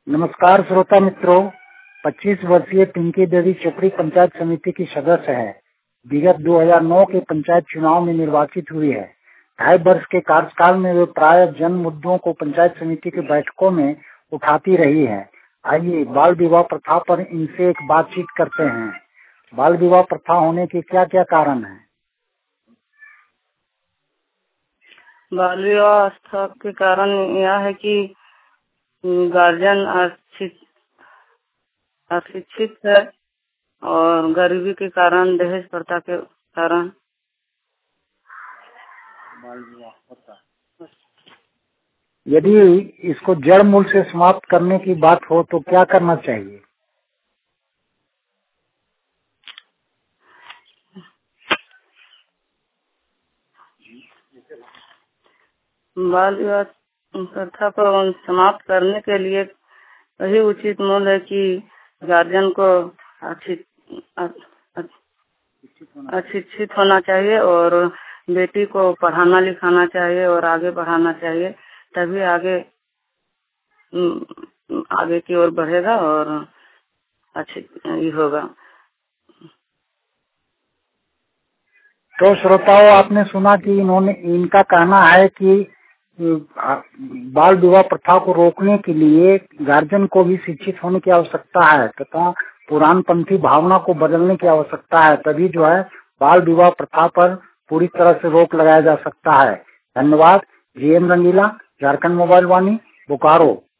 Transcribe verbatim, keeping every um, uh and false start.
नमस्कार श्रोता मित्रों, पच्चीस वर्षीय पिंकी देवी चोपड़ी पंचायत समिति की सदस्य है। विगत दो हज़ार नौ के पंचायत चुनाव में निर्वाचित हुई है। ढाई वर्ष के कार्यकाल में वे प्राय जन मुद्दों को पंचायत समिति की बैठकों में उठाती रही है। आइए बाल विवाह प्रथा पर इनसे एक बातचीत करते हैं। बाल विवाह प्रथा होने के क्या क्या कारण हैं? बाल विवाह प्रथा के कारण यह है कि गार्जियन अशिक्षित अशिक्षित है और गरीबी के कारण, दहेज प्रथा के कारण बाल विवाह होता है। यदि इसको जड़ मूल से समाप्त करने की बात हो तो क्या करना चाहिए? बाल विवाह प्रथा को समाप्त करने के लिए वही उचित मूल है कि गार्जियन को अशिक्षित होना चाहिए और बेटी को पढ़ाना लिखाना चाहिए और आगे बढ़ाना चाहिए, तभी आगे आगे की ओर बढ़ेगा और अच्छी ये होगा। तो श्रोताओं, आपने सुना कि इन्होंने इनका कहना है कि बाल विवाह प्रथा को रोकने के लिए गार्जियन को भी शिक्षित होने की आवश्यकता है तथा पुरानपंथी भावना को बदलने की आवश्यकता है, तभी जो है बाल विवाह प्रथा पर पूरी तरह से रोक लगाया जा सकता है। धन्यवाद। जी एम रंगीला, झारखंड मोबाइल वाणी, बोकारो।